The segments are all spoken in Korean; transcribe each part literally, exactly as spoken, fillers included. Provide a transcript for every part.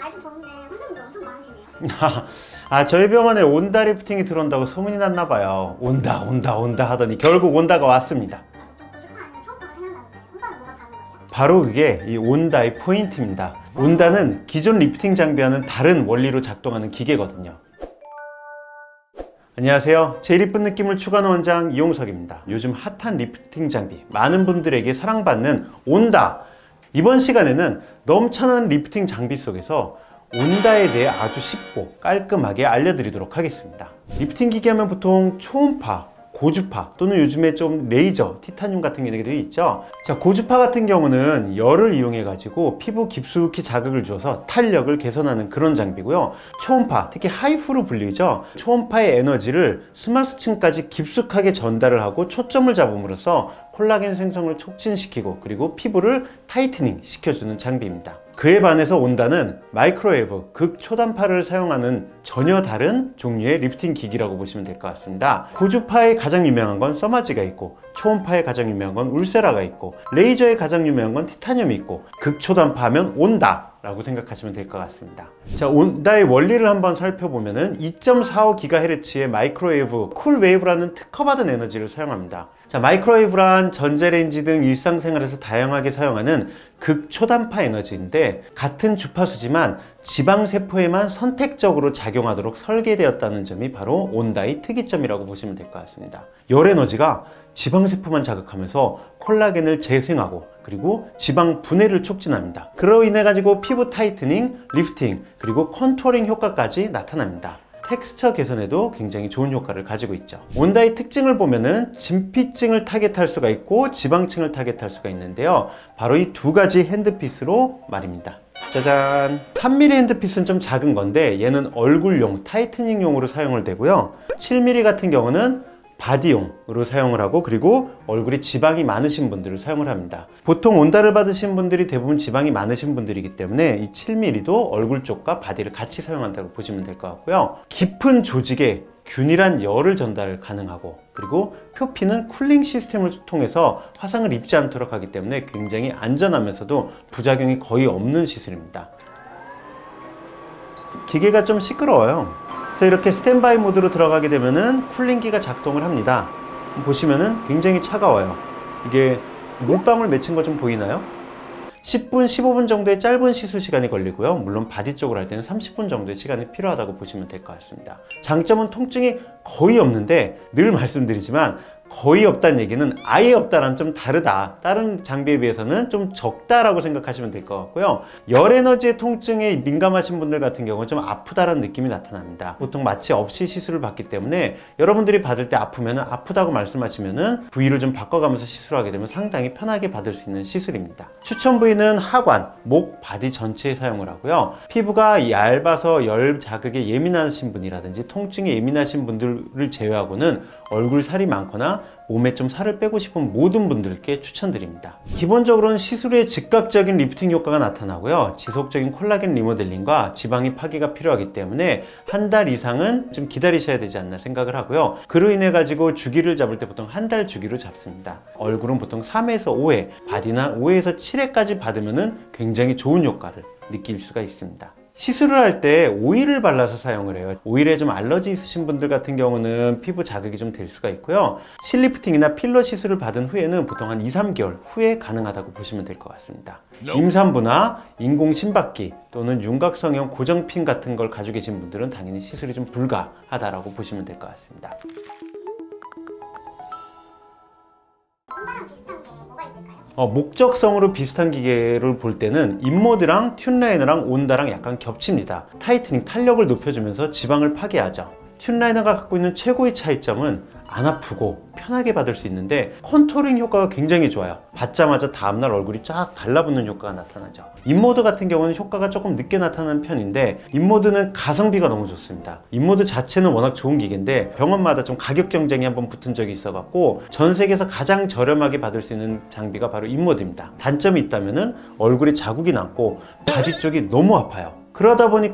날도 더운데 환자분들 엄청 많으시네요. 아, 저희 병원에 온다 리프팅이 들어온다고 소문이 났나 봐요. 온다 온다 온다 하더니 결국 온다가 왔습니다. 보통 고주파 아니면 초음파가 생각나는데 온다는 뭐가 다른 거예요? 바로 그게 이 온다의 포인트입니다. 온다는 기존 리프팅 장비와는 다른 원리로 작동하는 기계거든요. 안녕하세요. 제일 이쁜 느낌을 추구하는 원장 이용석입니다. 요즘 핫한 리프팅 장비, 많은 분들에게 사랑받는 온다. 이번 시간에는 넘쳐나는 리프팅 장비 속에서 온다에 대해 아주 쉽고 깔끔하게 알려드리도록 하겠습니다. 리프팅 기계 하면 보통 초음파, 고주파 또는 요즘에 좀 레이저, 티타늄 같은 기계들이 있죠. 자, 고주파 같은 경우는 열을 이용해 가지고 피부 깊숙이 자극을 줘서 탄력을 개선하는 그런 장비고요. 초음파, 특히 하이프로 불리죠. 초음파의 에너지를 스마스층까지 깊숙하게 전달을 하고 초점을 잡음으로써 콜라겐 생성을 촉진시키고 그리고 피부를 타이트닝 시켜주는 장비입니다. 그에 반해서 온다는 마이크로웨이브, 극초단파를 사용하는 전혀 다른 종류의 리프팅 기기라고 보시면 될 것 같습니다. 고주파의 가장 유명한 건 써마지가 있고, 초음파의 가장 유명한 건 울세라가 있고, 레이저의 가장 유명한 건 티타늄이 있고, 극초단파 하면 온다 라고 생각하시면 될 것 같습니다. 자, 온다의 원리를 한번 살펴보면은 이 점 사오 기가헤르츠의 마이크로웨이브 쿨웨이브라는 특허받은 에너지를 사용합니다. 자, 마이크로웨이브란 전자레인지 등 일상생활에서 다양하게 사용하는 극초단파 에너지인데 같은 주파수지만 지방세포에만 선택적으로 작용하도록 설계되었다는 점이 바로 온다의 특이점이라고 보시면 될 것 같습니다. 열 에너지가 지방세포만 자극하면서 콜라겐을 재생하고 그리고 지방 분해를 촉진합니다. 그로 인해 가지고 피부 타이트닝, 리프팅, 그리고 컨투어링 효과까지 나타납니다. 텍스처 개선에도 굉장히 좋은 효과를 가지고 있죠. 온다의 특징을 보면은 진피층을 타겟할 수가 있고 지방층을 타겟할 수가 있는데요. 바로 이 두 가지 핸드피스로 말입니다. 짜잔! 삼 밀리미터 핸드피스는 좀 작은 건데 얘는 얼굴용, 타이트닝용으로 사용을 되고요. 칠 밀리미터 같은 경우는 바디용으로 사용을 하고 그리고 얼굴에 지방이 많으신 분들을 사용을 합니다. 보통 온다를 받으신 분들이 대부분 지방이 많으신 분들이기 때문에 이 칠 밀리미터도 얼굴 쪽과 바디를 같이 사용한다고 보시면 될 것 같고요. 깊은 조직에 균일한 열을 전달 가능하고 그리고 표피는 쿨링 시스템을 통해서 화상을 입지 않도록 하기 때문에 굉장히 안전하면서도 부작용이 거의 없는 시술입니다. 기계가 좀 시끄러워요. 그래서 이렇게 스탠바이 모드로 들어가게 되면은 쿨링기가 작동을 합니다. 보시면은 굉장히 차가워요. 이게 물방울 맺힌 거 좀 보이나요? 십 분, 십오 분 정도의 짧은 시술 시간이 걸리고요. 물론 바디 쪽으로 할 때는 삼십 분 정도의 시간이 필요하다고 보시면 될 것 같습니다. 장점은 통증이 거의 없는데 늘 말씀드리지만 거의 없다는 얘기는 아예 없다랑 좀 다르다. 다른 장비에 비해서는 좀 적다라고 생각하시면 될 것 같고요. 열 에너지의 통증에 민감하신 분들 같은 경우는 좀 아프다라는 느낌이 나타납니다. 보통 마취 없이 시술을 받기 때문에 여러분들이 받을 때 아프면 아프다고 말씀하시면은 부위를 좀 바꿔가면서 시술하게 되면 상당히 편하게 받을 수 있는 시술입니다. 추천 부위는 하관, 목, 바디 전체에 사용을 하고요. 피부가 얇아서 열 자극에 예민하신 분이라든지 통증에 예민하신 분들을 제외하고는 얼굴 살이 많거나 몸에 좀 살을 빼고 싶은 모든 분들께 추천드립니다. 기본적으로는 시술의 즉각적인 리프팅 효과가 나타나고요. 지속적인 콜라겐 리모델링과 지방의 파괴가 필요하기 때문에 한 달 이상은 좀 기다리셔야 되지 않나 생각을 하고요. 그로 인해 가지고 주기를 잡을 때 보통 한 달 주기로 잡습니다. 얼굴은 보통 삼 회에서 오 회, 바디는 오 회에서 칠 회까지 받으면 굉장히 좋은 효과를 느낄 수가 있습니다. 시술을 할 때 오일을 발라서 사용을 해요. 오일에 좀 알러지 있으신 분들 같은 경우는 피부 자극이 좀 될 수가 있고요. 실리프팅이나 필러 시술을 받은 후에는 보통 한 이, 삼 개월 후에 가능하다고 보시면 될 것 같습니다. 임산부나 인공 심박기 또는 윤곽성형 고정핀 같은 걸 가지고 계신 분들은 당연히 시술이 좀 불가하다라고 보시면 될 것 같습니다. 온다랑 비슷한 게 뭐가 있을까요? 어, 목적성으로 비슷한 기계를 볼 때는 인모드랑 튠라이너랑 온다랑 약간 겹칩니다. 타이트닝, 탄력을 높여주면서 지방을 파괴하죠. 튠라이너가 갖고 있는 최고의 차이점은 안 아프고 편하게 받을 수 있는데 컨투어링 효과가 굉장히 좋아요. 받자마자 다음날 얼굴이 쫙 달라붙는 효과가 나타나죠. 인모드 같은 경우는 효과가 조금 늦게 나타나는 편인데 인모드는 가성비가 너무 좋습니다. 인모드 자체는 워낙 좋은 기계인데 병원마다 좀 가격 경쟁이 한번 붙은 적이 있어 갖고 전 세계에서 가장 저렴하게 받을 수 있는 장비가 바로 인모드입니다. 단점이 있다면은 얼굴에 자국이 남고 바디 쪽이 너무 아파요. 그러다 보니까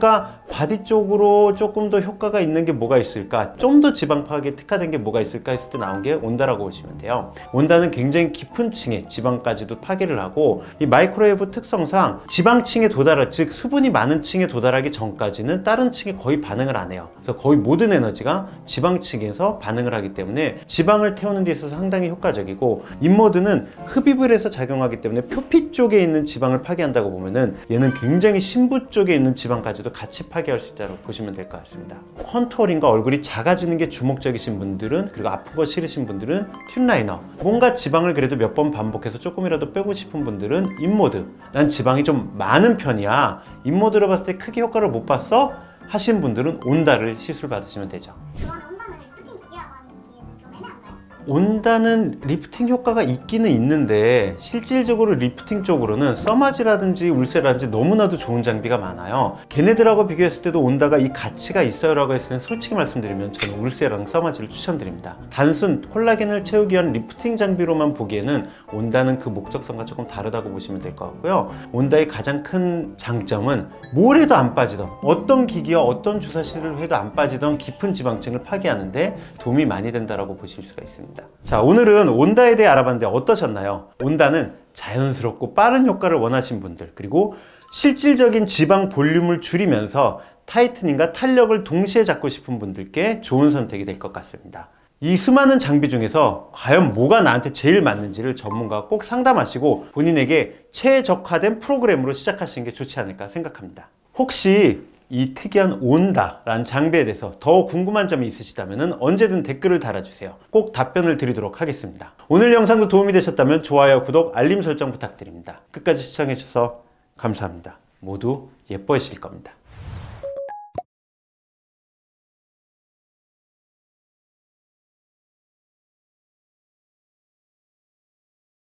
바디 쪽으로 조금 더 효과가 있는 게 뭐가 있을까? 좀 더 지방 파악에 특화된 게 뭐가 있을까 했을 때 나온 게 온다라고 보시면 돼요. 온다는 굉장히 깊은 층의 지방까지도 파괴를 하고, 이 마이크로웨이브 특성상 지방층에 도달할, 즉 수분이 많은 층에 도달하기 전까지는 다른 층에 거의 반응을 안 해요. 그래서 거의 모든 에너지가 지방층에서 반응을 하기 때문에 지방을 태우는 데 있어서 상당히 효과적이고, 인모드는 흡입을 해서 작용하기 때문에 표피 쪽에 있는 지방을 파괴한다고 보면은 얘는 굉장히 심부 쪽에 있는 지방까지도 같이 파괴할 수 있다고 보시면 될 것 같습니다. 컨투어링과 얼굴이 작아지는 게 주목적이신 분들은, 그리고 아픈 거 싫으신 분들은 튠라이너, 뭔가 지방을 그래도 몇 번 반복해서 조금이라도 빼고 싶은 분들은 인모드, 난 지방이 좀 많은 편이야, 인모드로 봤을 때 크게 효과를 못 봤어? 하신 분들은 온다를 시술 받으시면 되죠. 그건 온다는 리프팅 기계라고 하는 기계는 좀 애매한가요? 온다는 리프팅 효과가 있기는 있는데, 실질적으로 리프팅 쪽으로는 써마지라든지 울세라든지 너무나도 좋은 장비가 많아요. 걔네들하고 비교했을 때도 온다가 이 가치가 있어요 라고 했을 때는 솔직히 말씀드리면 저는 울세랑 써마지를 추천드립니다. 단순 콜라겐을 채우기 위한 리프팅 장비로만 보기에는 온다는 그 목적성과 조금 다르다고 보시면 될 것 같고요. 온다의 가장 큰 장점은 뭘 해도 안 빠지던, 어떤 기기와 어떤 주사실을 해도 안 빠지던 깊은 지방층을 파괴하는데 도움이 많이 된다고 보실 수가 있습니다. 자, 오늘은 온다에 대해 알아봤는데 어떠셨나요? 온다는 자연스럽고 빠른 효과를 원하신 분들, 그리고 실질적인 지방 볼륨을 줄이면서 타이트닝과 탄력을 동시에 잡고 싶은 분들께 좋은 선택이 될 것 같습니다. 이 수많은 장비 중에서 과연 뭐가 나한테 제일 맞는지를 전문가와 꼭 상담하시고 본인에게 최적화된 프로그램으로 시작하시는 게 좋지 않을까 생각합니다. 혹시 이 특이한 온다라는 장비에 대해서 더 궁금한 점이 있으시다면 언제든 댓글을 달아주세요. 꼭 답변을 드리도록 하겠습니다. 오늘 영상도 도움이 되셨다면 좋아요, 구독, 알림 설정 부탁드립니다. 끝까지 시청해주셔서 감사합니다. 모두 예뻐지실 겁니다.